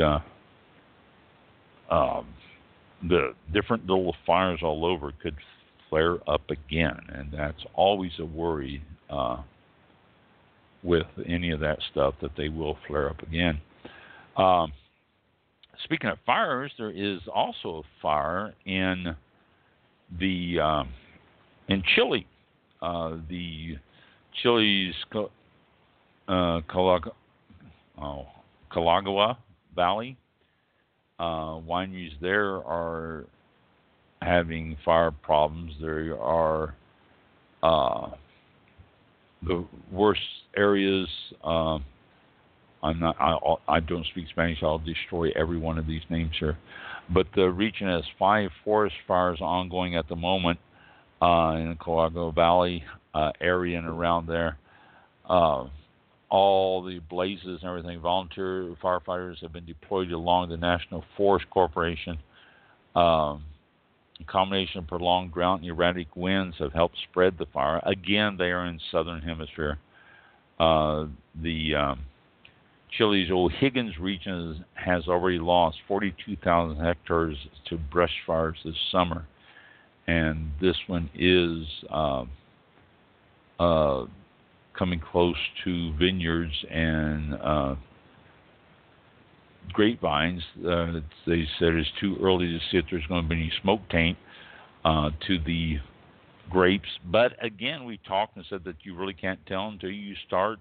the different little fires all over could flare up again, and that's always a worry with any of that stuff, that they will flare up again. Speaking of fires, there is also a fire in Chile. The Chile's Colagua Valley wineries there are having fire problems. There are the worst areas. I don't speak Spanish. I'll destroy every one of these names here. But the region has 5 forest fires ongoing at the moment in the Colagua Valley area and around there. All the blazes and everything. Volunteer firefighters have been deployed along the National Forest Corporation. A combination of prolonged drought and erratic winds have helped spread the fire. Again, they are in southern hemisphere. The Chile's O'Higgins region has already lost 42,000 hectares to brush fires this summer, and this one is coming close to vineyards and grapevines. They said it's too early to see if there's going to be any smoke taint to the grapes. But again, we talked and said that you really can't tell until you start,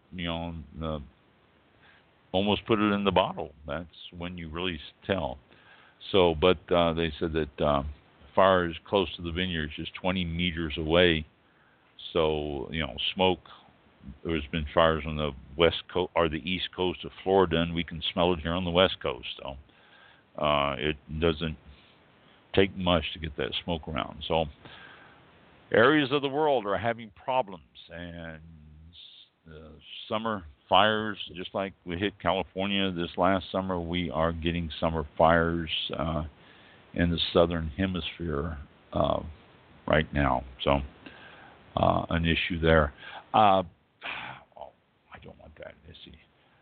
almost put it in the bottle. That's when you really tell. So, but they said that fire is close to the vineyards, just 20 meters away. So, smoke. There's been fires on the west coast or the east coast of Florida, and we can smell it here on the west coast. So, it doesn't take much to get that smoke around. So, areas of the world are having problems, and summer fires, just like we hit California this last summer, we are getting summer fires in the southern hemisphere right now. So, an issue there. I don't want that. Let's see.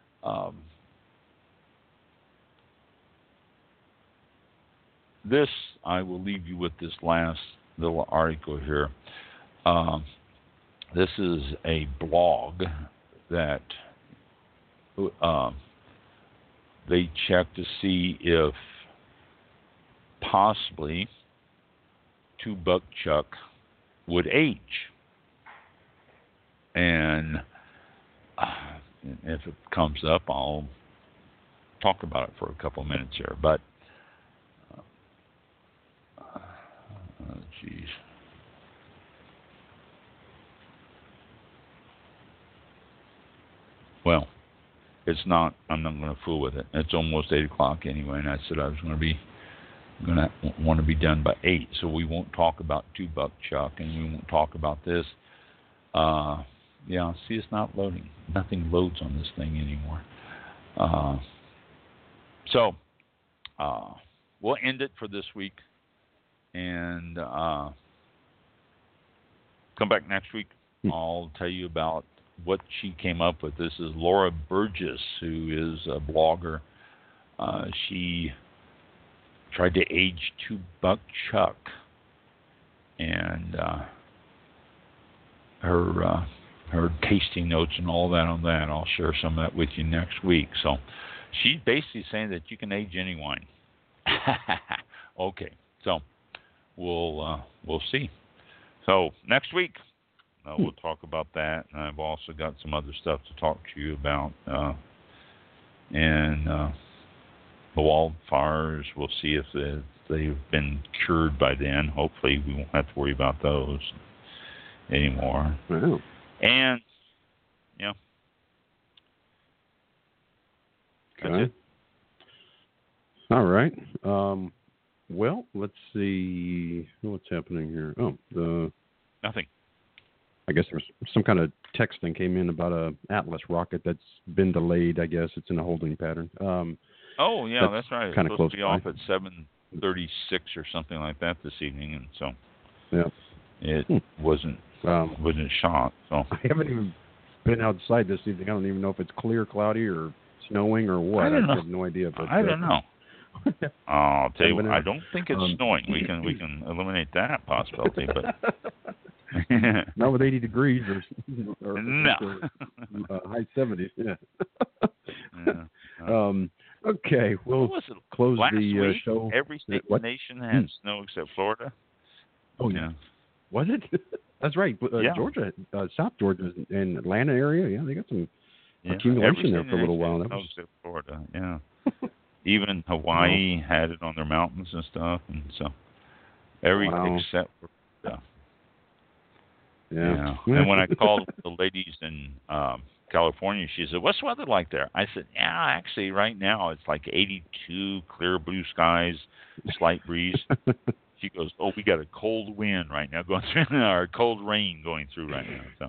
This, I will leave you with this last little article here. This is a blog that they check to see if possibly 2-buck chuck would age. And if it comes up, I'll talk about it for a couple minutes here. But, geez. Well, it's not. I'm not going to fool with it. It's almost 8 o'clock anyway, and I said I was going to want to be done by 8. So we won't talk about 2-buck chuck, and we won't talk about this. Yeah, see, it's not loading. Nothing loads on this thing anymore. So we'll end it for this week, and come back next week. I'll tell you about what she came up with. This is Laura Burgess, who is a blogger. She tried to age 2-buck chuck, and her tasting notes and all that on that. I'll share some of that with you next week. So she's basically saying that you can age any wine. Okay, so we'll see. So next week we'll talk about that, and I've also got some other stuff to talk to you about. And the wildfires, we'll see if they've been cured by then. Hopefully we won't have to worry about those anymore. Wow. And, that's it. All right. Well, let's see what's happening here. Oh, nothing. I guess there was some kind of text thing came in about a Atlas rocket that's been delayed. I guess it's in a holding pattern. Oh yeah, that's right. It's kind of supposed to close be off at 7:36 or something like that this evening, and so it wasn't shot. So I haven't even been outside this evening. I don't even know if it's clear, cloudy, or snowing, or what. I have no idea. But, I don't know. I'll tell you what, I don't think it's snowing. We can eliminate that possibility, but not with 80 degrees or no. High 70s. Yeah. Okay, we'll close the show. Every state in the nation had snow except Florida. Oh yeah. Was it? That's right. Georgia, South Georgia, and Atlanta area. Yeah, they got some accumulation there for a little while. Except Florida. Yeah. Even Hawaii had it on their mountains and stuff, and so except for Yeah. And when I called the ladies in California, she said, "What's the weather like there?" I said, "Yeah, actually, right now it's like 82, clear blue skies, slight breeze." She goes, "Oh, we got a cold wind right now going through, or cold rain going through right now." So,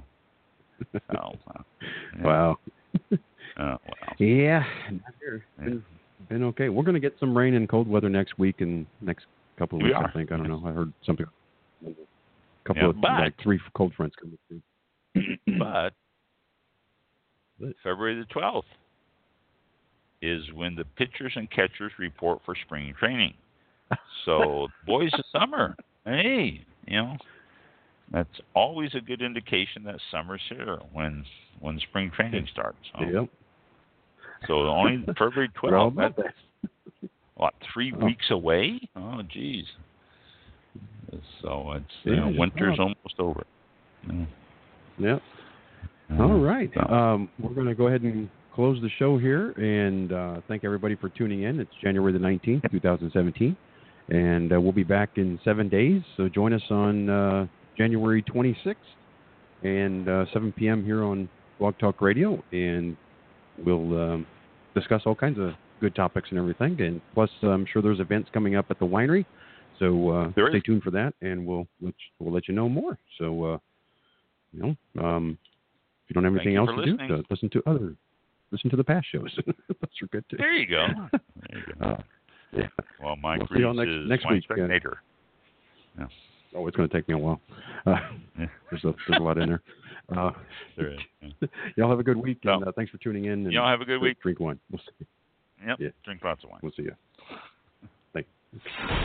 wow. Wow. Yeah. Been okay. We're going to get some rain and cold weather next week and next couple of weeks, I think. I don't know. I heard something. A couple of, like 3 cold fronts coming through. But February the 12th is when the pitchers and catchers report for spring training. So, boys of summer, hey, that's always a good indication that summer's here when spring training starts. Yep. So only February 12th. That's, 3 weeks away? Oh, geez. So it's winter's almost over. Yep. All right. We're going to go ahead and close the show here and thank everybody for tuning in. It's January the 19th, 2017. And we'll be back in 7 days. So join us on January 26th and 7 p.m. here on Blog Talk Radio. And we'll discuss all kinds of good topics and everything. And plus, I'm sure there's events coming up at the winery. So stay tuned for that, and we'll let you know more. So, if you don't have anything else to do, listen to the past shows. Those are good too. There you go. Yeah. Well, my we'll see you all next week. Spectator. Yeah. Oh, it's going to take me a while. There's a lot in there. There is. Yeah. Y'all have a good week, and thanks for tuning in. And y'all have a good week. Drink wine. We'll see you. Yep. Yeah. Drink lots of wine. We'll see you. Thank you.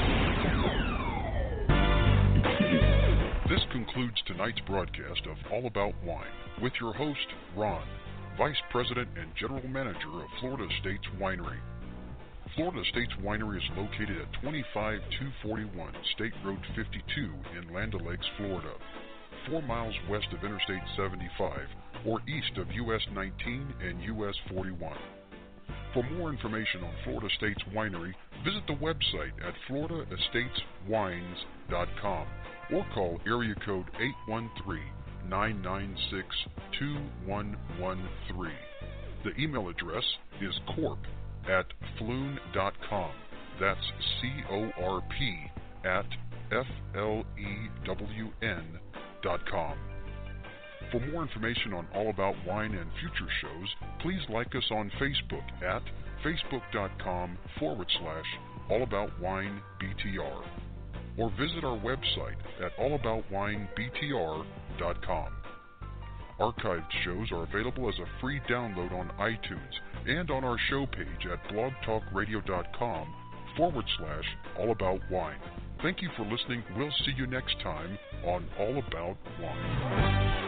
This concludes tonight's broadcast of All About Wine with your host, Ron, Vice President and General Manager of Florida Estates Winery. Florida Estates Winery is located at 25241 State Road 52 in Land O'Lakes, Florida, 4 miles west of Interstate 75 or east of US 19 and US 41. For more information on Florida Estates Winery, visit the website at floridaestateswines.com or call area code 813-996-2113. The email address is corp@flewn.com. That's CORP@FLEWN.com. For more information on All About Wine and future shows, please like us on Facebook at facebook.com/allaboutwinebtr or visit our website at allaboutwinebtr.com. Archived shows are available as a free download on iTunes and on our show page at blogtalkradio.com/allaboutwine. Thank you for listening. We'll see you next time on All About Wine.